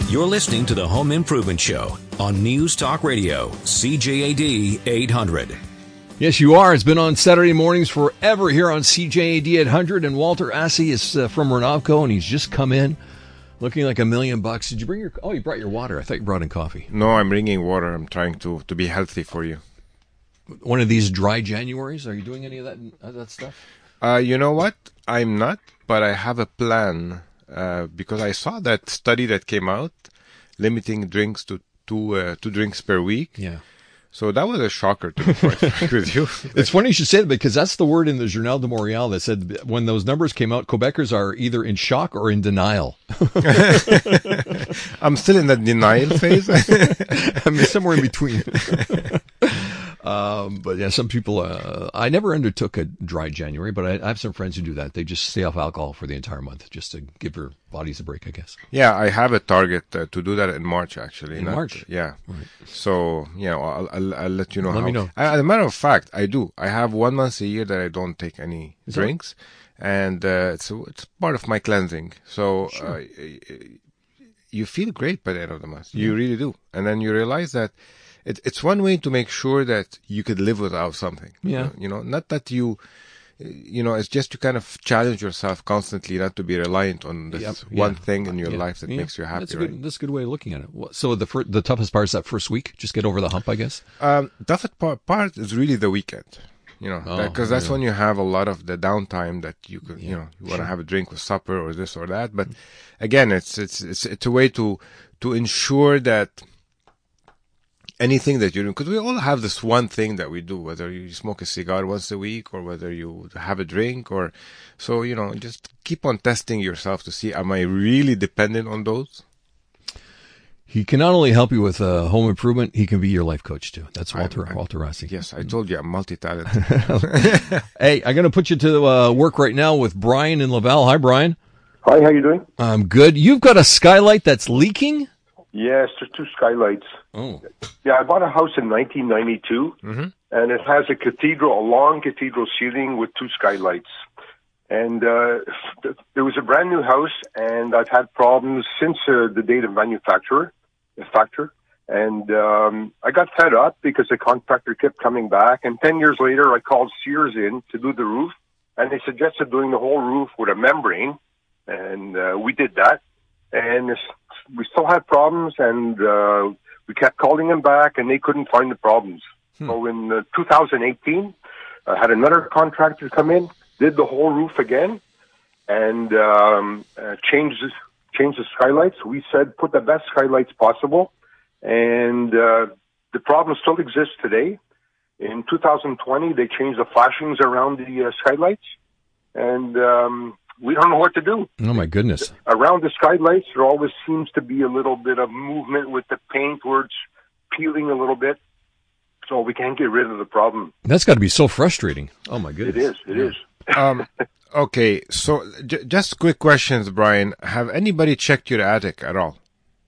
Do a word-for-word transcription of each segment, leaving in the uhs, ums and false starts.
You're listening to the Home Improvement Show on News Talk Radio, C J A D eight hundred. Yes, you are. It's been on Saturday mornings forever here on C J A D eight hundred, and Walter Assey is uh, from Renovco, and he's just come in looking like a million bucks. Did you bring your... Oh, you brought your water. I thought you brought in coffee. No, I'm bringing water. I'm trying to, to be healthy for you. One of these dry Januaries? Are you doing any of that, uh, that stuff? Uh, you know what? I'm not, but I have a plan uh, because I saw that study that came out limiting drinks to two, uh, two drinks per week. Yeah. So that was a shocker to be quite frank with you. It's funny you should say that because that's the word in the Journal de Montréal that said when those numbers came out, Quebecers are either in shock or in denial. I'm still in the denial phase. I mean, somewhere in between. Um, but yeah, some people, uh, I never undertook a dry January, but I, I have some friends who do that. They just stay off alcohol for the entire month just to give their bodies a break, I guess. Yeah, I have a target uh, to do that in March, actually. In Not, March? Yeah. Right. So, yeah, I'll, I'll, I'll let you know Let how. me know. I, as a matter of fact, I do. I have one month a year that I don't take any Is drinks, and uh, it's, it's part of my cleansing. So, Sure. uh, you feel great by the end of the month. You really do. And then you realize that It, it's one way to make sure that you could live without something. Yeah. You know, not that you, you know, it's just to kind of challenge yourself constantly not to be reliant on this Yep. one Yeah. thing in your Yeah. life that Yeah. makes you happy, That's a good, right? that's a good way of looking at it. What- So the fir- the toughest part is that first week? Just get over the hump, I guess? Um, toughest part, part is really the weekend. You know, Oh, because that's yeah. when you have a lot of the downtime that you could, you Yeah, know, you want to sure. have a drink with supper or this or that. But again, it's it's it's it's a way to to ensure that anything that you do, because we all have this one thing that we do, whether you smoke a cigar once a week or whether you have a drink, or so, you know, just keep on testing yourself to see, am I really dependent on those? He can not only help you with uh, home improvement, he can be your life coach too. That's Walter I'm- I'm- Walter Rossi. Yes, I told you I'm multi-talented. Hey, I'm going to put you to uh, work right now with Brian in Laval. Hi, Brian. Hi, how you doing? I'm good. You've got a skylight that's leaking? Yes, there's two skylights. Oh. Yeah, I bought a house in nineteen ninety-two, Mhm. and it has a cathedral, a long cathedral ceiling with two skylights. And uh, th- there was a brand new house, and I've had problems since uh, the date of manufacture, the factor. And um, I got fed up because the contractor kept coming back. And ten years later, I called Sears in to do the roof, and they suggested doing the whole roof with a membrane, and uh, we did that. And it's, we still had problems, and uh, we kept calling them back, and they couldn't find the problems. Hmm. So in uh, two thousand eighteen, I had another contractor come in, did the whole roof again, and um, uh, changed changed the skylights. We said put the best skylights possible, and uh, the problem still exists today. In two thousand twenty, they changed the flashings around the uh, skylights, and um, we don't know what to do. Oh, my goodness. Around the skylights, there always seems to be a little bit of movement with the paint where it's peeling a little bit, so we can't get rid of the problem. That's got to be so frustrating. Oh, my goodness. It is, it is. um, okay, so j- just quick questions, Brian. Have anybody checked your attic at all?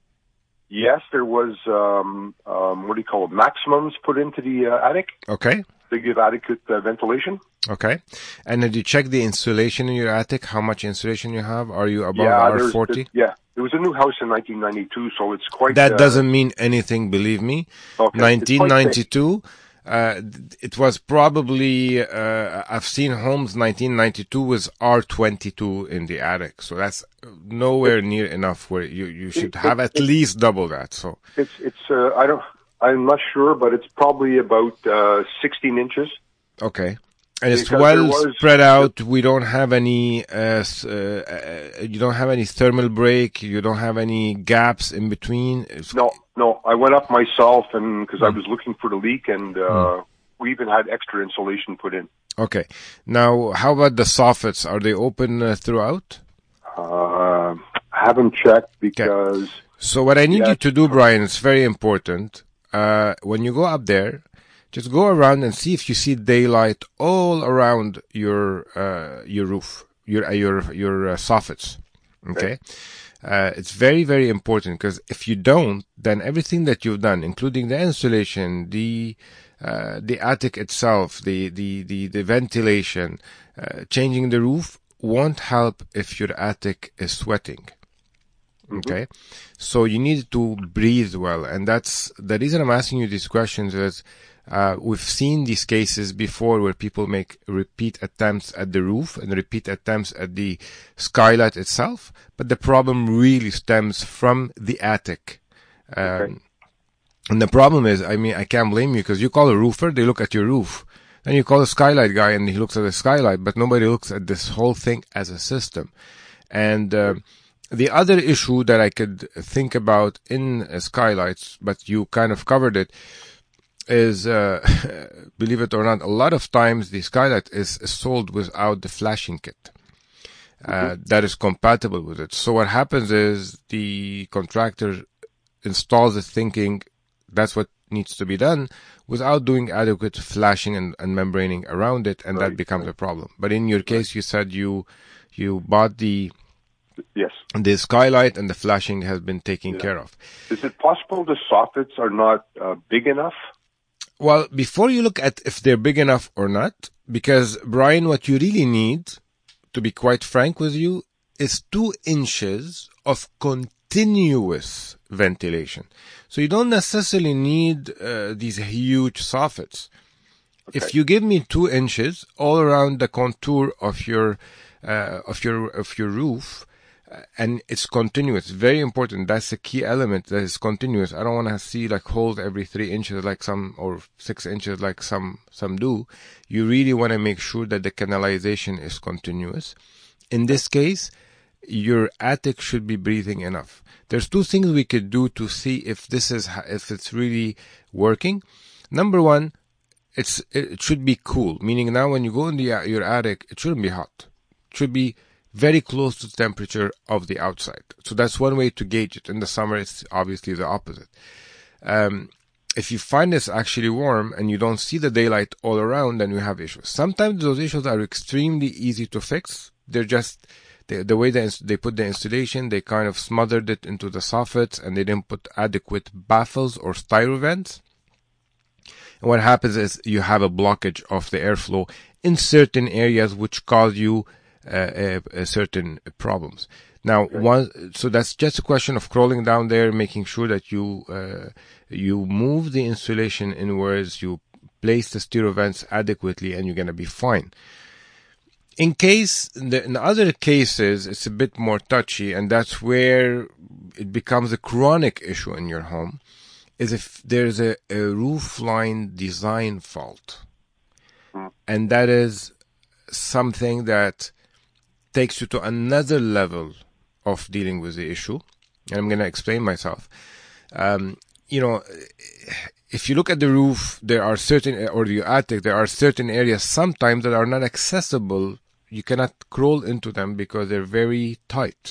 Yes, there was, um, um, what do you call it, maximums put into the uh, attic Okay, to give adequate uh, ventilation. okay. And did you check the insulation in your attic? How much insulation you have? Are you above yeah, R there's- forty? Yeah, it was a new house in nineteen ninety-two, so it's quite... That uh, doesn't mean anything, believe me. Okay, nineteen ninety-two, it's uh, it was probably, uh, I've seen homes nineteen ninety-two with R twenty-two in the attic. So that's nowhere near enough where you, you should have at least double that. So, It's, it's, uh, I don't, I'm not sure, but it's probably about uh, sixteen inches. okay. And it's Because well there was- spread out. We don't have any, uh, s- uh, uh, you don't have any thermal break. You don't have any gaps in between. It's, No, no, I went up myself and because Hmm. I was looking for the leak, and uh, we even had extra insulation put in. Okay. Now, how about the soffits? Are they open uh, throughout? Uh, I haven't checked because So what I need Yeah. you to do, Brian, is very important. Uh, when you go up there, just go around and see if you see daylight all around your uh, your roof, your uh, your your uh, soffits. Okay, uh, it's very very important because if you don't, then everything that you've done, including the insulation, the uh, the attic itself, the the the, the ventilation, uh, changing the roof, won't help if your attic is sweating. Okay, so you need to breathe well, and that's the reason I'm asking you these questions. Is uh, we've seen these cases before where people make repeat attempts at the roof and repeat attempts at the skylight itself, but the problem really stems from the attic. Um, Okay. and the problem is, I mean, I can't blame you because you call a roofer, they look at your roof. Then you call a skylight guy and he looks at the skylight, but nobody looks at this whole thing as a system. And uh, the other issue that I could think about in uh, skylights, but you kind of covered it, is, uh, believe it or not, a lot of times the skylight is, is sold without the flashing kit uh, that is compatible with it. So what happens is the contractor installs it thinking that's what needs to be done without doing adequate flashing and, and membraning around it, and Right, that becomes right. a problem. But in your case, you said you you bought the Yes. the skylight and the flashing has been taken Yeah. care of. Is it possible the soffits are not uh, big enough? Well, before you look at if they're big enough or not, because Brian, what you really need, to be quite frank with you, is two inches of continuous ventilation. So you don't necessarily need uh, these huge soffits. If Okay. you give me two inches all around the contour of your uh, of your of your roof, uh, and it's continuous, very important. That's the key element, that is continuous. I don't want to see like holes every three inches like some, or six inches like some some do. You really want to make sure that the canalization is continuous. In this case, your attic should be breathing enough. There's two things we could do to see if this is if it's really working. Number one, it's it should be cool, meaning now when you go in the your attic, it shouldn't be hot. It should be very close to the temperature of the outside. So that's one way to gauge it. In the summer, it's obviously the opposite. Um, if you find it's actually warm and you don't see the daylight all around, then you have issues. Sometimes those issues are extremely easy to fix. They're just the, the way they, they put the installation, they kind of smothered it into the soffits and they didn't put adequate baffles or styro vents. And what happens is you have a blockage of the airflow in certain areas which cause you uh, uh, uh, certain problems. Now, one, so that's just a question of crawling down there, making sure that you uh, you move the insulation inwards, you place the stereo vents adequately, and you're going to be fine. In case, in other cases, it's a bit more touchy, and that's where it becomes a chronic issue in your home, is if there's a, a roof line design fault. And that is something that takes you to another level of dealing with the issue. And I'm going to explain myself. Um, you know, if you look at the roof, there are certain, or the attic, there are certain areas sometimes that are not accessible. You cannot crawl into them because they're very tight.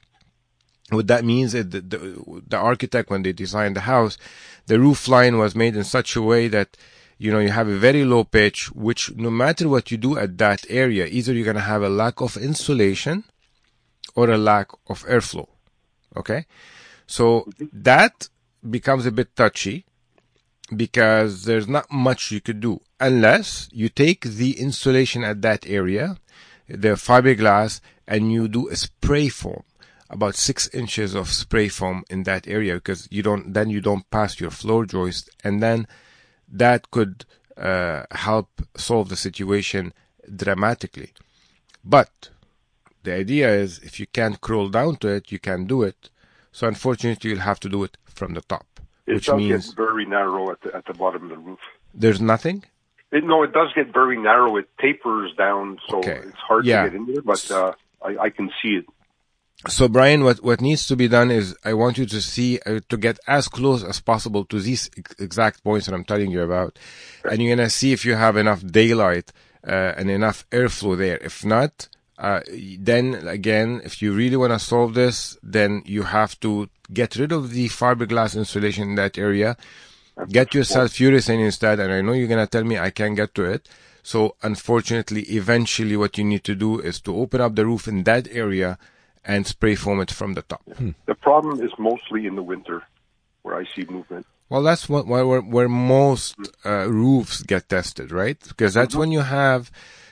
What that means is that the, the architect, when they designed the house, the roof line was made in such a way that, you know, you have a very low pitch, which no matter what you do at that area, either you're going to have a lack of insulation or a lack of airflow. Okay? So that becomes a bit touchy because there's not much you could do unless you take the insulation at that area, the fiberglass, and you do a spray foam. About six inches of spray foam in that area, because you don't, then you don't pass your floor joist, and then that could uh, help solve the situation dramatically. But the idea is, if you can't crawl down to it, you can do it. So unfortunately, you'll have to do it from the top, It which does means get very narrow at the, at the bottom of the roof. there's nothing. It, no, it does get very narrow. It tapers down, so Okay. it's hard Yeah. to get in there, but uh, I, I can see it. So, Brian, what, what needs to be done is I want you to see, uh, to get as close as possible to these ex- exact points that I'm telling you about. And you're going to see if you have enough daylight uh, and enough airflow there. If not, uh, then again, if you really want to solve this, then you have to get rid of the fiberglass insulation in that area. Get yourself urethane instead. And I know you're going to tell me I can't get to it. So, unfortunately, eventually what you need to do is to open up the roof in that area and spray foam it from the top. Hmm. The problem is mostly in the winter, where I see movement. Well, that's what, where, where most uh, roofs get tested, right? Because that's Mm-hmm. when you have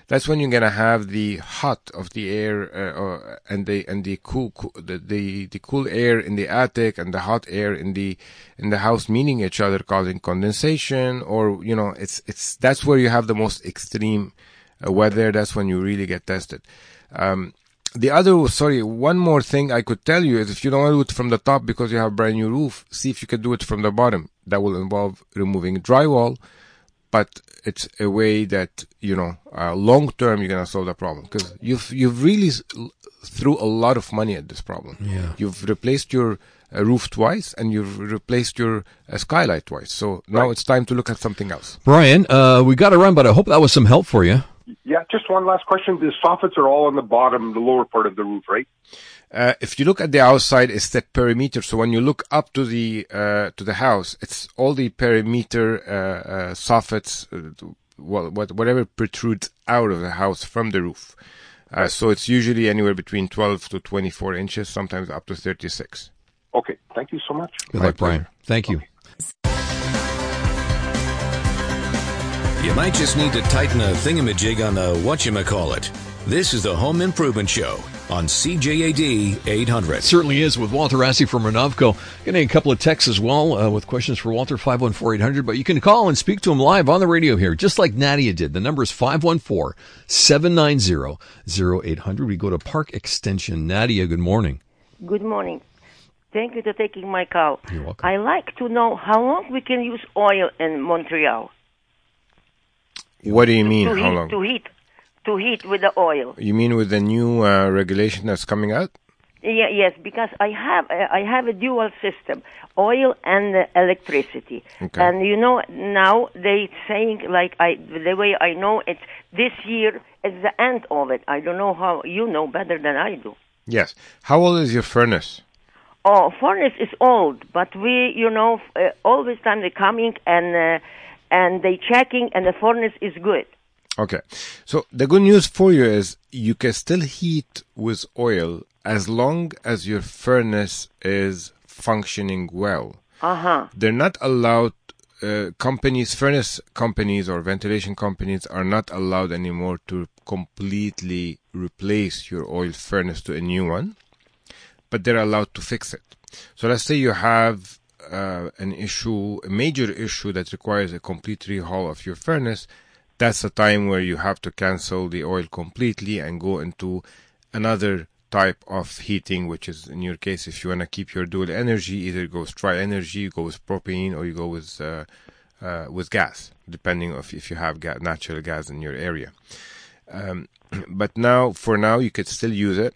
that's when you're gonna have the hot of the air uh, uh, and the and the cool, cool the, the the cool air in the attic and the hot air in the in the house meeting each other, causing condensation. Or you know, it's it's that's where you have the most extreme uh, weather. That's when you really get tested. Um, the other, sorry, one more thing I could tell you is if you don't want to do it from the top because you have a brand new roof, see if you can do it from the bottom. That will involve removing drywall, but it's a way that, you know, uh, long term you're going to solve the problem, because you've, you've really threw a lot of money at this problem. Yeah. You've replaced your uh, roof twice and you've replaced your uh, skylight twice. So now Right. it's time to look at something else. Brian, uh, we got to run, but I hope that was some help for you. Yeah, just one last question. The soffits are all on the bottom, the lower part of the roof, right? Uh, if you look at the outside, it's the perimeter. So when you look up to the uh, to the house, it's all the perimeter uh, uh, soffits, uh, well, what, whatever protrudes out of the house from the roof. Uh, so it's usually anywhere between twelve to twenty-four inches, sometimes up to thirty-six. Okay, thank you so much. Good My luck, Brian. pleasure. Thank you. You might just need to tighten a thingamajig on the whatchamacallit. This is the Home Improvement Show on C J A D eight hundred. It certainly is, with Walter Assi from Renovco. Getting a couple of texts as well uh, with questions for Walter, five one four eight hundred. But you can call and speak to him live on the radio here, just like Nadia did. The number is five one four, seven nine zero, zero eight hundred. We go to Park Extension. Nadia, good morning. Good morning. Thank you for taking my call. You're welcome. I like to know how long we can use oil in Montreal. What do you mean? to How heat, long? To heat, to heat with the oil. You mean with the new uh, regulation that's coming out? Yeah, yes, because I have uh, I have a dual system, oil and uh, electricity. Okay. And you know now they saying like I the way I know it this year is the end of it. I don't know how you know better than I do. Yes. How old is your furnace? Oh, furnace is old, but we, you know, uh, all this time they coming and uh, and they checking, and the furnace is good. Okay. So the good news for you is you can still heat with oil as long as your furnace is functioning well. Uh-huh. They're not allowed, uh, companies, furnace companies or ventilation companies are not allowed anymore to completely replace your oil furnace to a new one, but they're allowed to fix it. So let's say you have uh, an issue, a major issue that requires a complete rehaul of your furnace. That's a time where you have to cancel the oil completely and go into another type of heating, which is, in your case, if you want to keep your dual energy, either go with tri energy, you go with propane, or you go with uh, uh, with gas, depending on if you have ga- natural gas in your area. Um, but now, for now, you could still use it.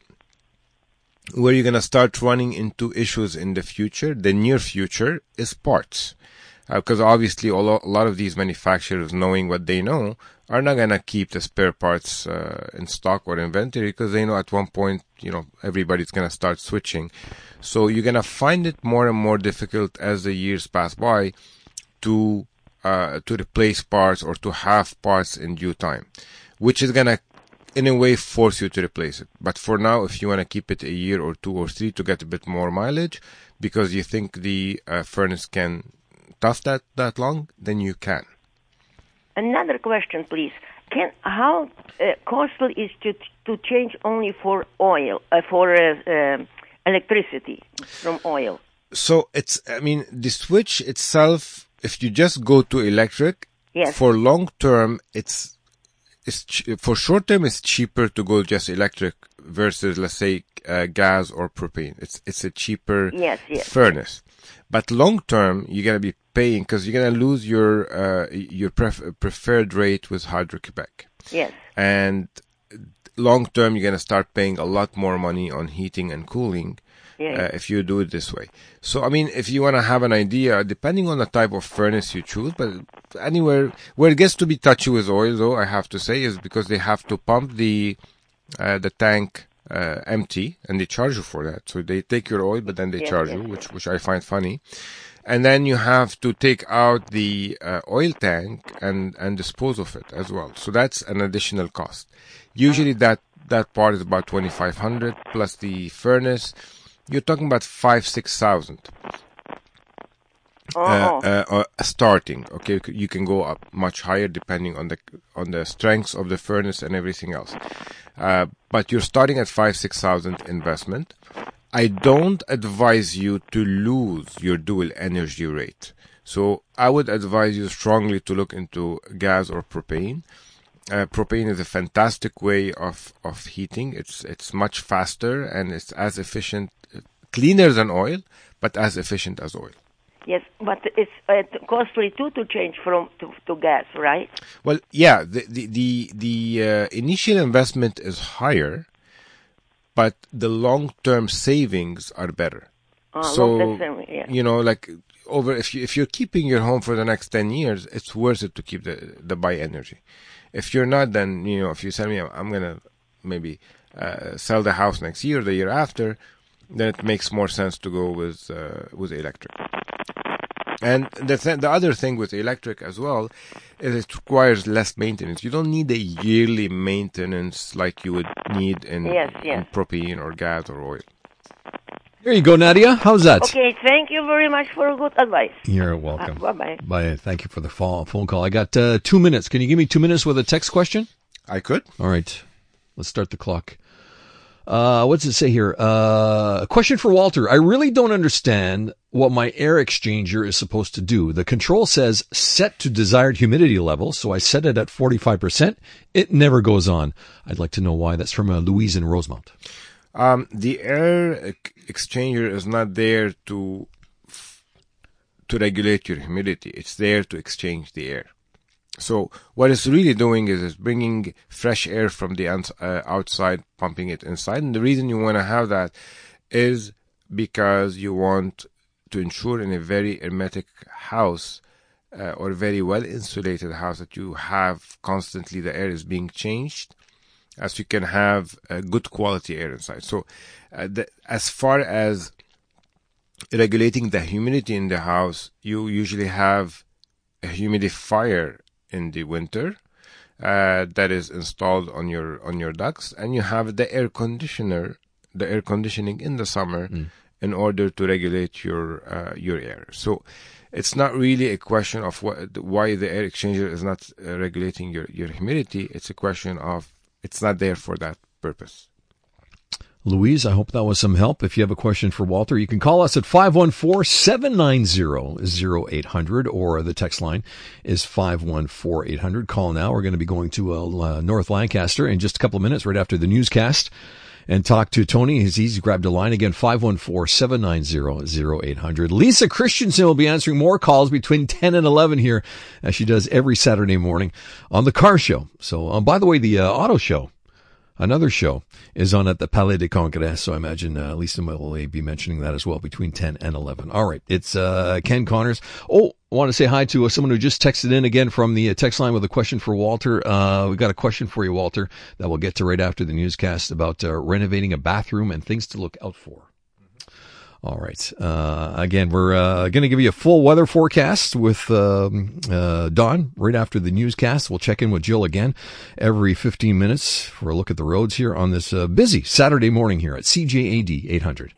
Where you're going to start running into issues in the future, the near future, is parts. Because uh, obviously a lot, a lot of these manufacturers, knowing what they know, are not going to keep the spare parts uh, in stock or inventory, because they know at one point, you know, everybody's going to start switching. So you're going to find it more and more difficult as the years pass by to uh, to replace parts or to have parts in due time, which is going to, in a way, force you to replace it. But for now, if you want to keep it a year or two or three to get a bit more mileage, because you think the uh, furnace can tough that that long, then you can. Another question, please. Can how uh, costly is to to change only for oil uh, for uh, uh, electricity from oil? So it's, I mean, the switch itself, if you just go to electric, Yes. for long term, it's it's ch- for short term, it's cheaper to go just electric versus, let's say, uh, gas or propane. It's it's a cheaper Yes, yes. furnace. But long term, you're gonna be paying, because you're gonna lose your uh, your pref- preferred rate with Hydro-Quebec. Yes. And long term, you're gonna start paying a lot more money on heating and cooling. Yeah. Uh, if you do it this way. So, I mean, if you want to have an idea, depending on the type of furnace you choose, but anywhere where it gets to be touchy with oil, though, I have to say, is because they have to pump the uh, the tank uh, empty, and they charge you for that. So they take your oil, but then they Yes, charge yes, you, which which I find funny. And then you have to take out the uh, oil tank and and dispose of it as well. So that's an additional cost. Usually that that part is about twenty-five hundred plus the furnace. You're talking about five, six thousand. Oh, uh, oh. uh, uh, starting. Okay, you can go up much higher depending on the on the strengths of the furnace and everything else. Uh, but you're starting at five six thousand investment. I don't advise you to lose your dual energy rate. So I would advise you strongly to look into gas or propane. Uh, propane is a fantastic way of, of heating. It's it's much faster and it's as efficient, cleaner than oil, but as efficient as oil. Yes, but it's uh, costly too to change from to, to gas, right? Well, yeah, the the the, the uh, initial investment is higher, but the long-term savings are better. Uh, so long-term, yeah. you know, like over if you if you're keeping your home for the next ten years, it's worth it to keep the the buy energy. If you're not, then you know if you tell me I'm gonna maybe uh, sell the house next year, the year after, then it makes more sense to go with uh, with electric. And the th- the other thing with electric as well is it requires less maintenance. You don't need a yearly maintenance like you would need in, Yes, yes. in propane or gas or oil. There you go, Nadia. How's that? Okay, thank you very much for good advice. You're welcome. Uh, bye-bye. Bye. Thank you for the phone phone call. I got uh, two minutes. Can you give me two minutes with a text question? I could. All right. Let's start the clock. Uh, what's it say here? Uh, a question for Walter. I really don't understand what my air exchanger is supposed to do. The control says set to desired humidity level, so I set it at forty-five percent. It never goes on. I'd like to know why. That's from uh, Louise in Rosemount. Um, the air exchanger is not there to to regulate your humidity. It's there to exchange the air. So what it's really doing is it's bringing fresh air from the uh, outside, pumping it inside. And the reason you want to have that is because you want to ensure in a very hermetic house uh, or very well-insulated house that you have constantly the air is being changed, as you can have a good quality air inside. So uh, the, as far as regulating the humidity in the house, you usually have a humidifier in the winter uh, that is installed on your on your ducts, and you have the air conditioner, the air conditioning in the summer mm. in order to regulate your uh, your air. So it's not really a question of what, why the air exchanger is not uh, regulating your, your humidity. It's a question of it's not there for that purpose. Louise, I hope that was some help. If you have a question for Walter, you can call us at five one four, seven nine zero, zero eight hundred, or the text line is five one four, eight hundred. Call now. We're going to be going to uh, North Lancaster in just a couple of minutes right after the newscast and talk to Tony. He's, he's grabbed a line again, five one four, seven nine zero, zero eight hundred. Lisa Christensen will be answering more calls between ten and eleven here, as she does every Saturday morning on the car show. So, um, by the way, the uh, auto show, another show, is on at the Palais des Congrès, so I imagine uh, Lisa will be mentioning that as well between ten and eleven. All right, it's uh, Ken Connors. Oh, I want to say hi to uh, someone who just texted in again from the uh, text line with a question for Walter. Uh, we've got a question for you, Walter, that we'll get to right after the newscast about uh, renovating a bathroom and things to look out for. All right. Uh, again, we're uh, going to give you a full weather forecast with um, uh, Don right after the newscast. We'll check in with Jill again every fifteen minutes for a look at the roads here on this uh, busy Saturday morning here at C J A D eight hundred.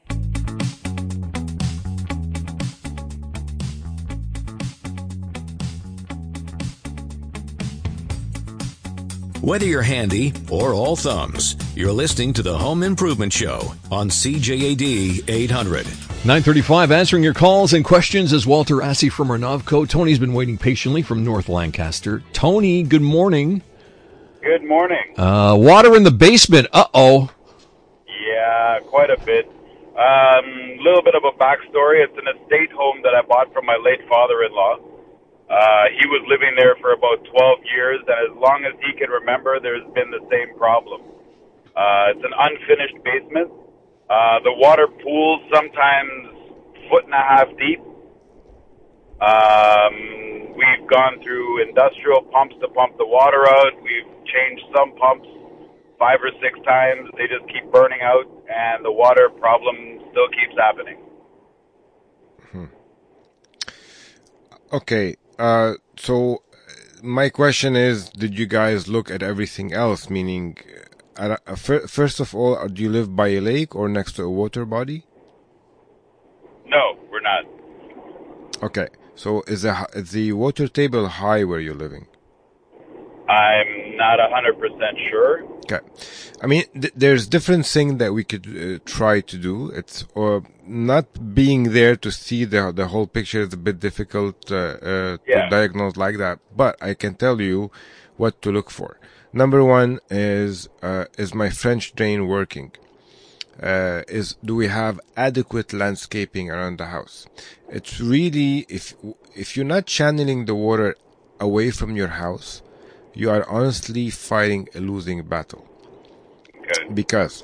Whether you're handy or all thumbs, you're listening to the Home Improvement Show on C J A D eight hundred. nine thirty-five, answering your calls and questions is Walter Assey from Renovco. Tony's been waiting patiently from North Lancaster. Tony, good morning. Good morning. Uh, water in the basement. Uh-oh. Yeah, quite a bit. A um, little bit of a backstory. It's an estate home that I bought from my late father-in-law. Uh, he was living there for about twelve years, and as long as he can remember, there's been the same problem. Uh, it's an unfinished basement. Uh, the water pools sometimes foot and a half deep. Um, we've gone through industrial pumps to pump the water out. We've changed some pumps five or six times. They just keep burning out, and the water problem still keeps happening. Hmm. Okay. Uh, so my question is, did you guys look at everything else? Meaning, uh, first of all, do you live by a lake or next to a water body? No, we're not. Okay. So is the is the water table high where you're living? I'm not one hundred percent sure. Okay. I mean, th- there's different things that we could uh, try to do. It's or not being there to see the the whole picture is a bit difficult uh, uh, Yeah. to diagnose like that. But I can tell you what to look for. Number one is uh, is my French drain working? Uh, is do we have adequate landscaping around the house? It's really if if you're not channeling the water away from your house, you are honestly fighting a losing battle. Okay. Because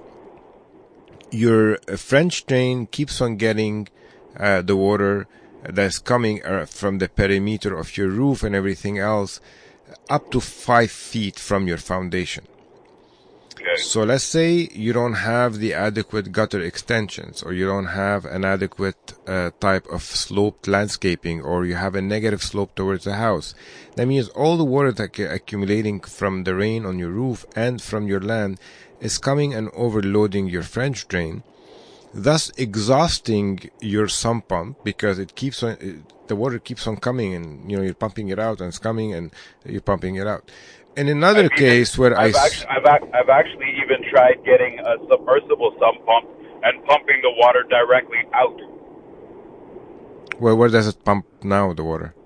your uh, French drain keeps on getting uh, the water that's coming uh, from the perimeter of your roof and everything else up to five feet from your foundation. Okay. So let's say you don't have the adequate gutter extensions, or you don't have an adequate uh, type of sloped landscaping, or you have a negative slope towards the house. That means all the water that is accumulating from the rain on your roof and from your land is coming and overloading your French drain, thus exhausting your sump pump, because it keeps on, it, the water keeps on coming, and you know you're pumping it out and it's coming and you're pumping it out. In another I've case even, where I've I actually, I've, ac- I've actually even tried getting a submersible sump pump and pumping the water directly out. Well, where does it pump now, the water?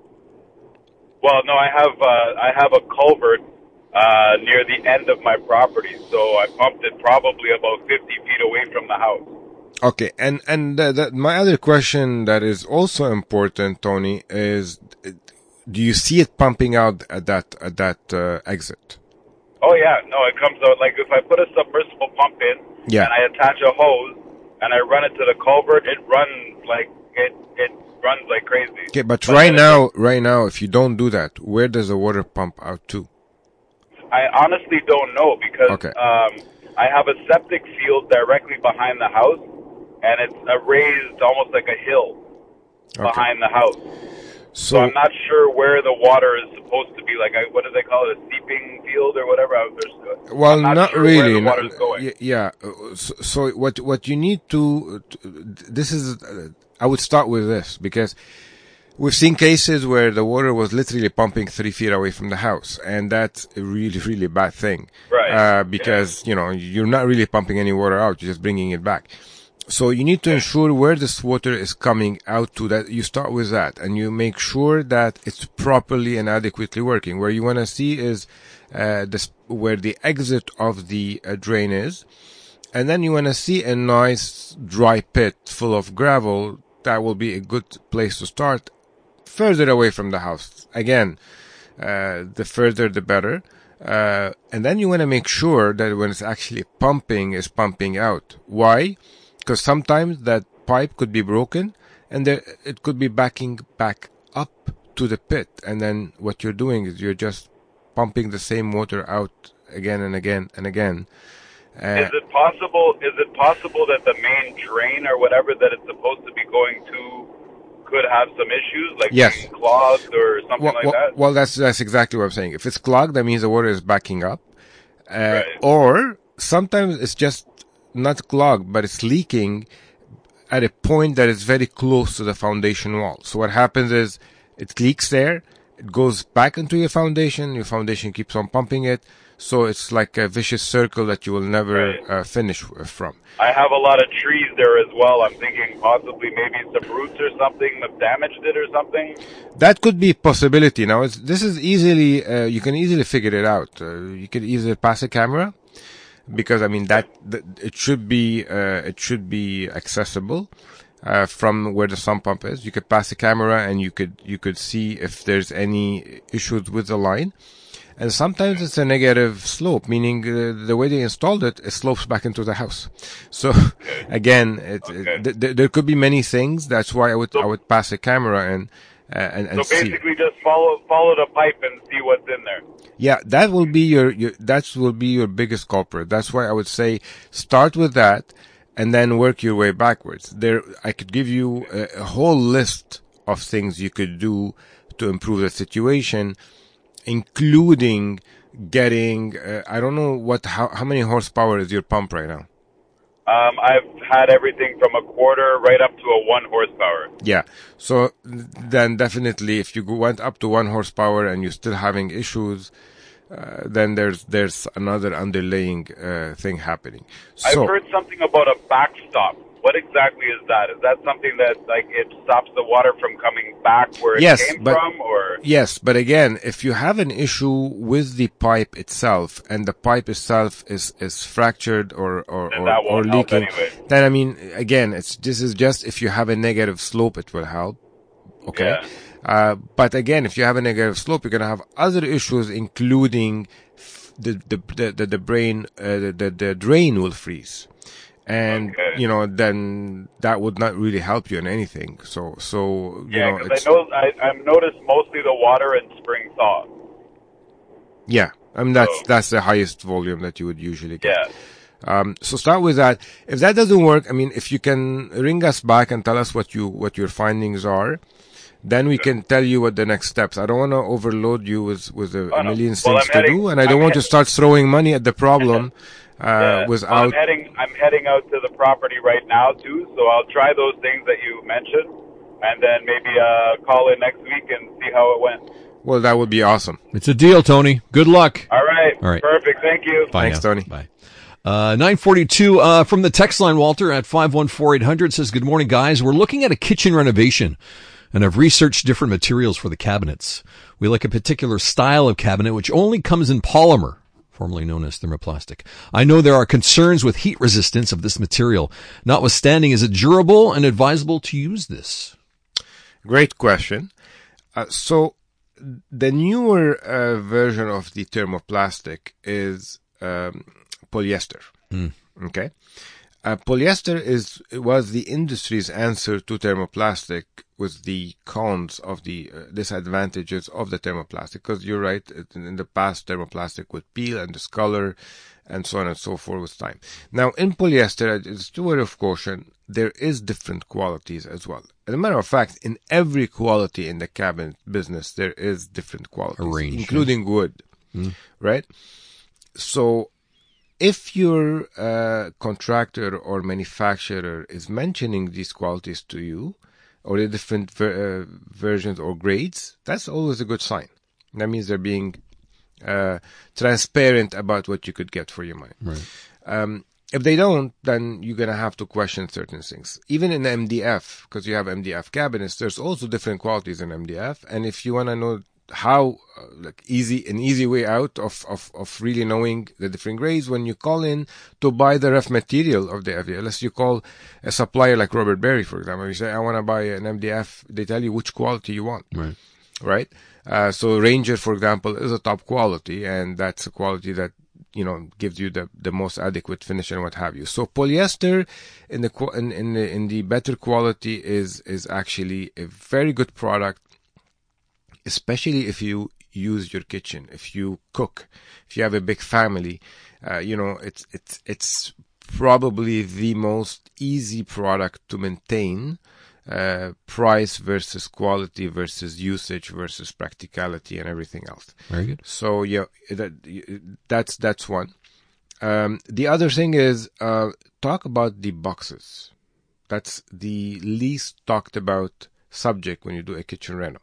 Well, no, I have uh, I have a culvert uh, near the end of my property, so I pumped it probably about fifty feet away from the house. Okay, and and the, the, my other question that is also important, Tony, is do you see it pumping out at that at that uh, exit? Oh yeah, no, it comes out like if I put a submersible pump in Yeah. and I attach a hose and I run it to the culvert, it runs like it it runs like crazy. Okay, but, But right then now, right now, if you don't do that, where does the water pump out to? I honestly don't know because Okay. um, I have a septic field directly behind the house, and it's a raised, almost like a hill Okay. behind the house. So, So I'm not sure where the water is supposed to be. Like, I, what do they call it, a seeping field or whatever? I, there's, well, I'm not, not sure really. Where the not- water's going. y- yeah. uh, So, so what what you need to, to this is uh, I would start with this, because we've seen cases where the water was literally pumping three feet away from the house, and that's a really really bad thing. Right. Uh, because you know you're not really pumping any water out; you're just bringing it back. So you need to ensure where this water is coming out to. That you start with that, and you make sure that it's properly and adequately working. Where you want to see is uh, this, where the exit of the uh, drain is, and then you want to see a nice dry pit full of gravel. That will be a good place to start. Further away from the house. Again, uh, the further the better. Uh, and then you want to make sure that when it's actually pumping, is pumping out. Why? Because sometimes that pipe could be broken, and there, it could be backing back up to the pit. And then what you're doing is you're just pumping the same water out again and again and again. Uh, Is it possible? Is it possible that the main drain or whatever that it's supposed to be going to could have some issues, like Yes. being clogged or something well, like well, that? well, that's that's exactly what I'm saying. If it's clogged, that means the water is backing up. Uh, Right. Or sometimes it's just not clogged, but it's leaking at a point that is very close to the foundation wall. So what happens is it leaks there, it goes back into your foundation, your foundation keeps on pumping it. So it's like a vicious circle that you will never Right. uh, finish uh, from. I have a lot of trees there as well. I'm thinking possibly maybe some roots or something that damaged it or something. That could be a possibility. Now, it's, this is easily, uh, you can easily figure it out. Uh, you can easily pass a camera, because I mean that, that it should be, uh, it should be accessible, uh, from where the sump pump is. You could pass a camera and you could, you could see if there's any issues with the line. And sometimes it's a negative slope, meaning uh, the way they installed it, it slopes back into the house. So again, it, Okay. it, th- th- there could be many things. That's why I would I would pass a camera and uh, and, and So see. basically, just follow follow the pipe and see what's in there. Yeah, that will be your, your that will be your biggest culprit. That's why I would say start with that and then work your way backwards. There, I could give you a, a whole list of things you could do to improve the situation, including getting, uh, I don't know what, how, how many horsepower is your pump right now? Um, I've had everything from a quarter right up to a one horsepower. Yeah. So then definitely if you go- went up to one horsepower and you're still having issues, uh, then there's there's another underlying uh, thing happening. So, I've heard something about a backstop. What exactly is that? Is that something that like it stops the water from coming back where it Yes, came but- from, or Yes, but again, if you have an issue with the pipe itself and the pipe itself is, is fractured or, or, Then or, that or won't help leaking, anyway. then I mean, again, it's, this is just if you have a negative slope, it will help. Okay. Yeah. Uh, but again, if you have a negative slope, you're going to have other issues, including f- the, the, the, the, the brain, uh, the, the, the drain will freeze. And, Okay. you know, then that would not really help you in anything. So, so, you yeah, know, because it's, I know I, I've noticed mostly the water in spring thaw. yeah, I mean, that's, So- that's the highest volume that you would usually get. Yeah. Um, so start with that. If that doesn't work, I mean, if you can ring us back and tell us what you, what your findings are, then we can tell you what the next steps. I don't want to overload you with, with a Oh, no. million Well, things I'm to heading- do, and I don't I'm want to head- start throwing money at the problem, uh, Yeah. Well, without, I'm heading. I'm heading out to the property right now too, so I'll try those things that you mentioned, and then maybe uh, call in next week and see how it went. well, that would be awesome. It's a deal, Tony. Good luck. All right. All right. Perfect. Thank you. Bye Thanks, now. Tony. Bye. Uh, nine forty-two, uh, from the text line, Walter, at five one four eight hundred says, good morning, guys. We're looking at a kitchen renovation and I've researched different materials for the cabinets. We like a particular style of cabinet, which only comes in polymer, formerly known as thermoplastic. I know there are concerns with heat resistance of this material. Notwithstanding, is it durable and advisable to use this? Great question. Uh, so the newer uh, version of the thermoplastic is um, polyester. Mm. Okay. Uh, polyester is was the industry's answer to thermoplastic with the cons of the uh, disadvantages of the thermoplastic. Because you're right, it- in the past thermoplastic would peel and discolor and so on and so forth with time. Now in polyester, it's a word of caution, there is different qualities as well. As a matter of fact, in every quality in the cabinet business, there is different qualities, A range, including wood, right? So if your uh, contractor or manufacturer is mentioning these qualities to you, or the different ver- uh, versions or grades, that's always a good sign. That means they're being uh, transparent about what you could get for your money. Right. Um, if they don't, then you're going to have to question certain things. Even in M D F, because you have M D F cabinets, there's also different qualities in M D F. And if you want to know how, uh, like easy, an easy way out of, of, of really knowing the different grades, when you call in to buy the rough material of the F D F, unless you call a supplier like Robert Berry, for example, you say, I want to buy an M D F, they tell you which quality you want. Right. Right? Uh, so Ranger, for example, is a top quality, and that's a quality that, you know, gives you the, the most adequate finish and what have you. So polyester in the, qu- in, in the, in the better quality is, is actually a very good product, especially if you use your kitchen, if you cook, if you have a big family, uh, you know, it's, it's, it's probably the most easy product to maintain. Uh, price versus quality versus usage versus practicality and everything else. Very good. So yeah, that, that's that's one. Um, the other thing is uh, talk about the boxes. That's the least talked about subject when you do a kitchen reno.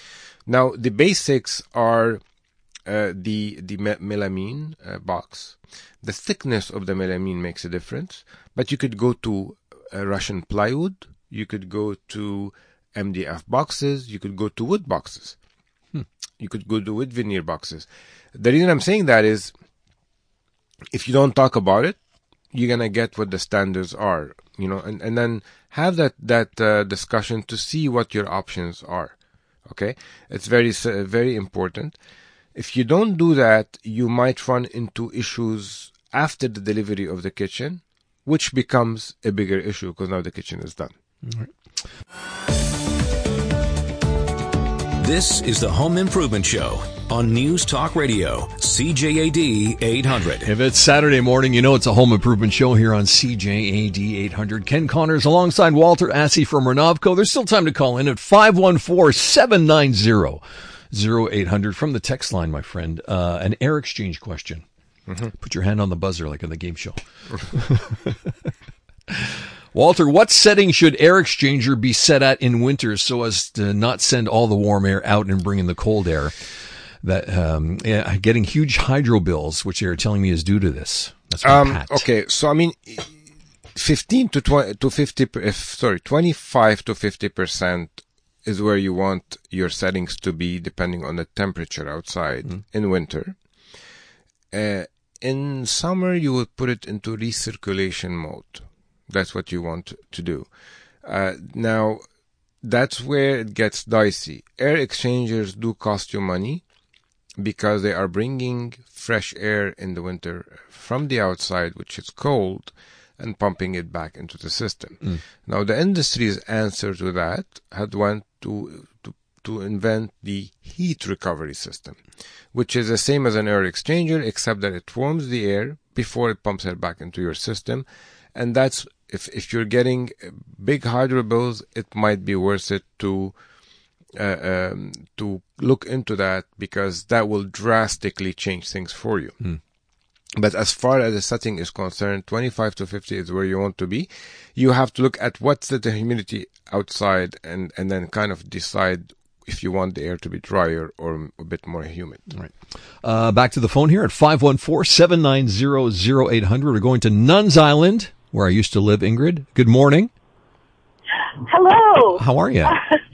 Now the basics are uh, the the me- melamine uh, box. The thickness of the melamine makes a difference, but you could go to uh, Russian plywood. You could go to M D F boxes. You could go to wood boxes. Hmm. You could go to wood veneer boxes. The reason I'm saying that is if you don't talk about it, you're going to get what the standards are, you know, and, and then have that, that uh, discussion to see what your options are. Okay. It's very, uh, very important. If you don't do that, you might run into issues after the delivery of the kitchen, which becomes a bigger issue because now the kitchen is done. All right. This is the Home Improvement Show on News Talk Radio, C J A D eight hundred. If it's Saturday morning, you know it's a home improvement show here on C J A D eight hundred. Ken Connors alongside Walter Assey from Renovco. There's still time to call in at five one four, seven nine zero, zero eight hundred from the text line, my friend. Uh, an air exchange question. Mm-hmm. Put your hand on the buzzer like in the game show. Walter, what setting should air exchanger be set at in winter so as to not send all the warm air out and bring in the cold air? That um, yeah, getting huge hydro bills, which they're telling me is due to this. That's from um, Pat. Okay, so I mean, fifteen to twenty to fifty. If, sorry, twenty-five to fifty percent is where you want your settings to be, depending on the temperature outside mm. in winter. Uh, in summer, you would put it into recirculation mode. That's what you want to do. Uh, now, that's where it gets dicey. Air exchangers do cost you money because they are bringing fresh air in the winter from the outside, which is cold, and pumping it back into the system. Mm. Now, the industry's answer to that had went to, to to invent the heat recovery system, which is the same as an air exchanger, except that it warms the air before it pumps it back into your system. And that's, if, if you're getting big hydro bills, it might be worth it to uh, um, to look into that, because that will drastically change things for you. Mm. But as far as the setting is concerned, twenty-five to fifty is where you want to be. You have to look at what's the humidity outside, and, and then kind of decide if you want the air to be drier or a bit more humid. All right. Uh, back to the phone here at five one four, seven nine zero, zero eight hundred. We're going to Nuns Island, where I used to live. Ingrid, good morning. Hello. How are you?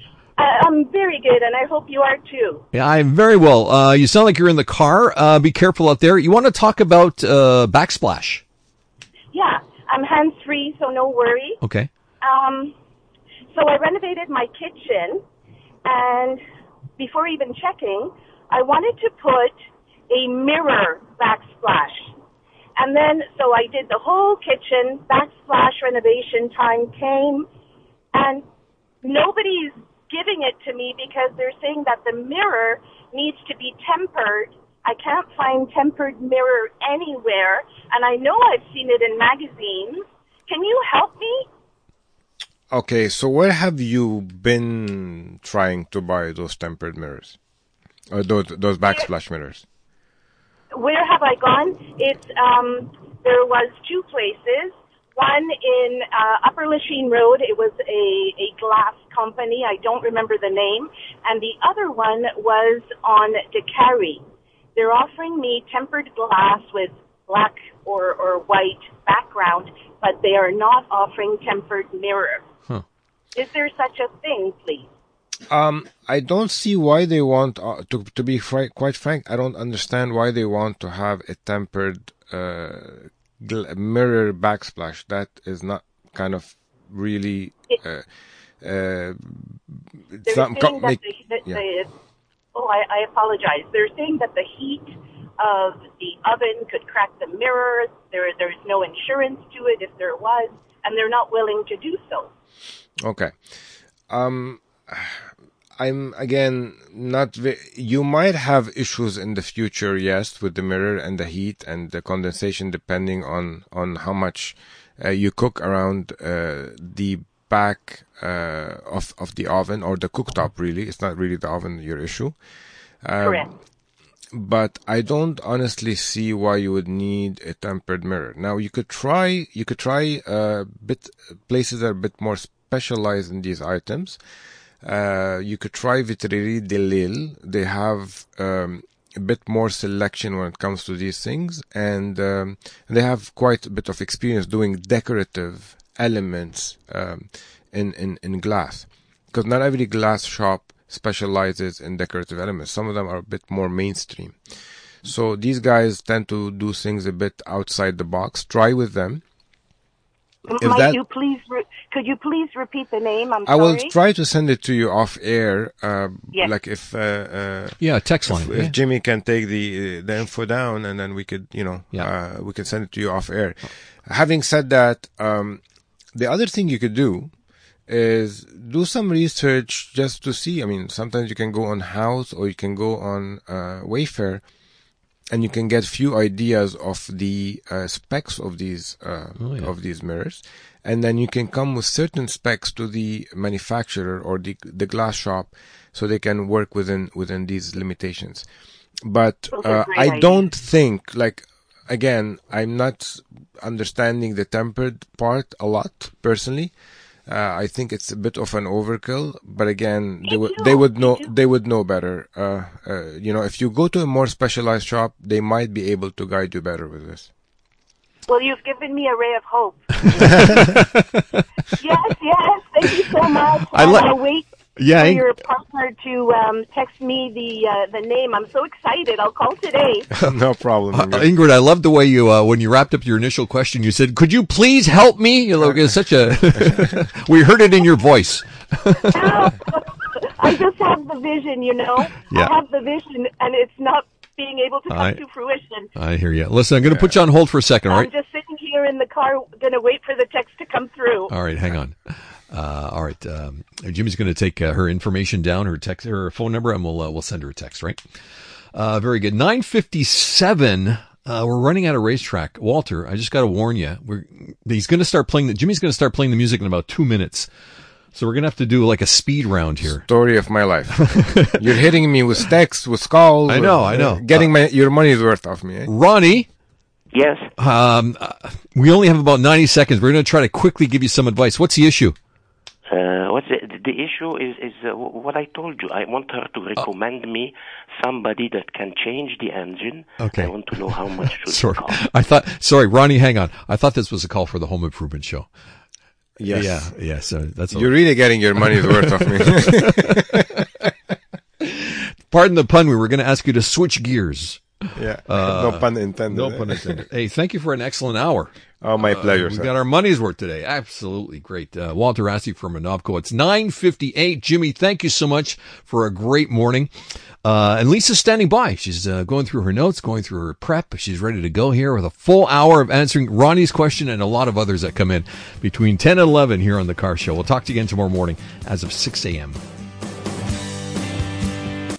I'm very good, and I hope you are too. Yeah, I'm very well. Uh, you sound like you're in the car. Uh, be careful out there. You want to talk about uh, backsplash? Yeah, I'm hands-free, so no worry. Okay. Um, so I renovated my kitchen, and before even checking, I wanted to put a mirror backsplash. And then, so I did the whole kitchen, backsplash renovation time came, and nobody's giving it to me because they're saying that the mirror needs to be tempered. I can't find tempered mirror anywhere, and I know I've seen it in magazines. Can you help me? Okay, so where have you been trying to buy those tempered mirrors? Or those those backsplash mirrors? Where have I gone? It's um there was two places. One in uh, Upper Lachine Road, it was a, a glass company. I don't remember the name. And the other one was on DeCarry. They're offering me tempered glass with black or, or white background, but they are not offering tempered mirror. Huh. Is there such a thing, please? Um, I don't see why they want, uh, to to be fr- quite frank, I don't understand why they want to have a tempered uh mirror backsplash. That is not kind of really uh, uh, it's not co- make, the, the, yeah. the, oh I, I apologize they're saying that the heat of the oven could crack the mirror. There there's no insurance to it if there was, and they're not willing to do so. Okay. um I'm, again, not ve- you might have issues in the future, yes, with the mirror and the heat and the condensation, depending on, on how much uh, you cook around uh, the back uh, of, of the oven, or the cooktop, really. It's not really the oven, your issue. Um, Correct. But I don't honestly see why you would need a tempered mirror. Now, you could try, you could try uh, bit places that are a bit more specialized in these items. Uh, you could try Vitrerie de Lille. They have um, a bit more selection when it comes to these things, and um, they have quite a bit of experience doing decorative elements um, in, in, in glass. Because not every glass shop specializes in decorative elements. Some of them are a bit more mainstream. So these guys tend to do things a bit outside the box. Try with them. If Might that, you please? Re- could you please repeat the name? I'm I sorry. will try to send it to you off air. Uh, yes. Like if uh, uh, yeah, text line. If, yeah. if Jimmy can take the uh, the info down, and then we could, you know, yeah. uh, we can send it to you off air. Oh. Having said that, um, the other thing you could do is do some research just to see. I mean, sometimes you can go on House, or you can go on uh, Wayfair, and you can get few ideas of the uh, specs of these uh, oh, yeah. of these mirrors, and then you can come with certain specs to the manufacturer or the the glass shop, so they can work within within these limitations. But uh, I don't think, like, again, I'm not understanding the tempered part a lot personally. Uh, I think it's a bit of an overkill, but again, they would they would know they would know better. Uh, uh, you know, if you go to a more specialized shop, they might be able to guide you better with this. Well, you've given me a ray of hope. Yes, yes. Thank you so much. I I'm li- gonna wait Yeah, for Ing- your partner to um, text me the uh, the name. I'm so excited. I'll call today. No problem. Uh, Ingrid, I love the way you, uh, when you wrapped up your initial question, you said, "Could you please help me?" You know, it's such a. We heard it in your voice. I just have the vision, you know. Yeah. I have the vision, and it's not being able to come I- to fruition. I hear you. Listen, I'm going to put you on hold for a second, all I'm right? just sitting here in the car, going to wait for the text to come through. All right, hang on. Uh, all right, um, Jimmy's going to take uh, her information down, her text, her phone number, and we'll uh, we'll send her a text, right? Uh, very good. nine fifty-seven. Uh, we're running out of racetrack. Walter, I just got to warn you. We're he's going to start playing. The, Jimmy's going to start playing the music in about two minutes. So we're going to have to do like a speed round here. Story of my life. You're hitting me with texts, with calls. I know, with, I know. uh, Getting my your money's worth off me. Eh? Ronnie, Yes. um, uh, we only have about ninety seconds. We're going to try to quickly give you some advice. What's the issue? Uh, what's the, the issue is, is uh, what I told you. I want her to recommend me somebody that can change the engine. Okay. I want to know how much should Sorry, it cost. I thought. Sorry, Ronnie, hang on. I thought this was a call for the Home Improvement Show. Yes. Yeah, yeah. So that's You're really getting your money's worth off me. Pardon the pun. We were going to ask you to switch gears. Yeah. Uh, no pun intended. No eh? pun intended. Hey, thank you for an excellent hour. Oh, my pleasure, Uh, we sir. got our money's worth today. Absolutely great. Uh, Walter Assey from Renovco. It's nine fifty-eight. Jimmy, thank you so much for a great morning. Uh, and Lisa's standing by. She's uh, going through her notes, going through her prep. She's ready to go here with a full hour of answering Ronnie's question and a lot of others that come in between ten and eleven here on The Car Show. We'll talk to you again tomorrow morning as of six a.m.